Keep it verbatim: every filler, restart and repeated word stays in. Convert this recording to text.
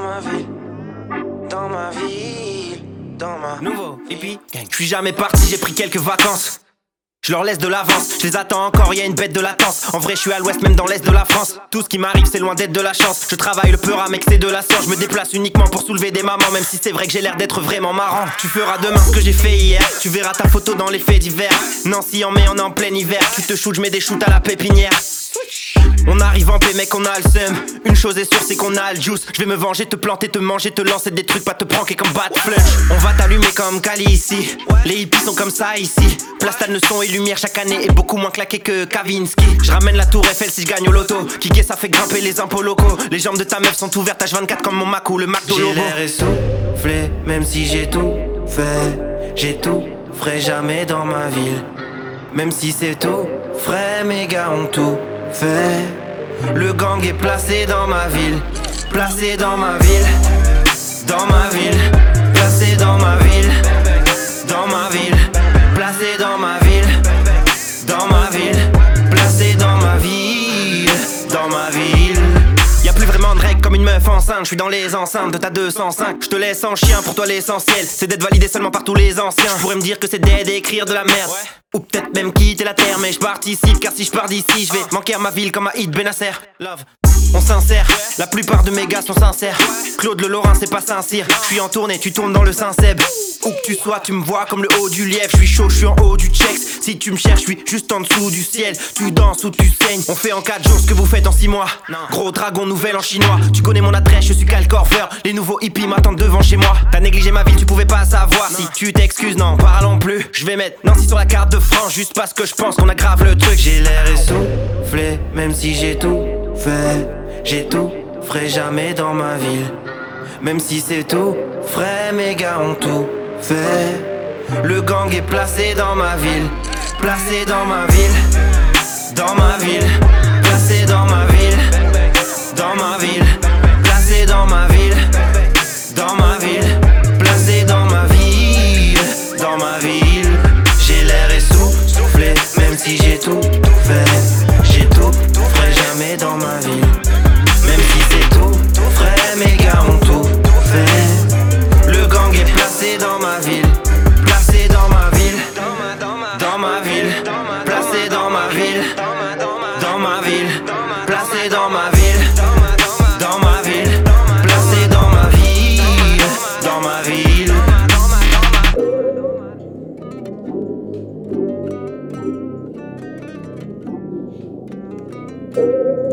ma ville, dans ma ville, dans ma nouveau hippie gang. Je suis jamais parti, j'ai pris quelques vacances. Je leur laisse de l'avance, je les attends encore, y'a une bête de latence. En vrai je suis à l'ouest, même dans l'est de la France. Tout ce qui m'arrive c'est loin d'être de la chance. Je travaille le peur, mec c'est de la science. Je me déplace uniquement pour soulever des mamans. Même si c'est vrai que j'ai l'air d'être vraiment marrant. Tu feras demain ce que j'ai fait hier. Tu verras ta photo dans les faits divers. Nancy en mai, on est en plein hiver. Tu te shootes, je mets des shoots à la pépinière. On arrive en paix mec, on a le seum. Une chose est sûre c'est qu'on a le juice. Je vais me venger, te planter, te manger, te lancer des trucs, pas te pranker comme Bad Flush. On va t'allumer comme Kali ici. Les hippies sont comme ça ici. Plastal ne son et lumière chaque année est beaucoup moins claqué que Kavinsky. Je ramène la tour Eiffel si je gagne au loto. Kicker ça fait grimper les impôts locaux. Les jambes de ta meuf sont ouvertes H vingt-quatre comme mon Mac ou le Mac de Lobo. J'ai l'air essoufflé, même si j'ai tout fait. J'ai tout, ferai jamais dans ma ville. Même si c'est tout frais, mes gars ont tout fait. Le gang est placé dans ma ville. Placé dans ma ville. Dans ma ville. Placé dans ma ville. Dans ma ville. Placé dans ma ville. Dans ma ville. Placé dans ma ville. Dans ma ville. Y'a plus vraiment de règles comme une meuf enceinte. Je suis dans les enceintes de ta deux cent cinq. Je te laisse en chien, pour toi l'essentiel c'est d'être validé seulement par tous les anciens. Je pourrais me dire que c'est dead et écrire de la merde, ouais. Ou peut-être même quitter la terre. Mais je participe car si je pars d'ici je vais manquer à ma ville comme à Hit Benasser. Love. On s'insère, la plupart de mes gars sont sincères. Claude Le Lorrain c'est pas Saint-Cyr. Je suis en tournée, tu tournes dans le Saint-Seb. Où que tu sois, tu me vois comme le haut du lièvre. Je suis chaud, je suis en haut du checks. Si tu me cherches, je suis juste en dessous du ciel. Tu danses ou tu saignes. On fait en quatre jours ce que vous faites en six mois. Gros dragon nouvelle en chinois. Tu connais mon adresse, je suis Kyle Corver. Les nouveaux hippies m'attendent devant chez moi. T'as négligé ma ville, tu pouvais pas savoir. Si tu t'excuses, non, parlons plus. Je vais mettre Nancy sur la carte de France juste parce que je pense qu'on aggrave le truc. J'ai l'air essoufflé, même si j'ai tout fait. J'ai tout, ferai jamais dans ma ville. Même si c'est tout frais, mes gars ont tout fait. Le gang est placé dans ma ville. Placé dans ma ville. Dans ma ville. Placé dans ma ville. Dans ma ville. Placé dans ma ville. Dans ma ville. Placé dans ma ville. Dans ma ville. J'ai l'air essoufflé, même si j'ai tout fait. J'ai tout, ferai jamais dans ma ville. Même si c'est tout frais, mes gars ont tout fait. Le gang est placé dans ma ville. Placé dans ma ville. Dans ma ville. Placé dans ma ville. Dans ma ville. Placé dans ma ville. Dans ma ville. Placé dans ma ville. Dans ma ville. Thank you.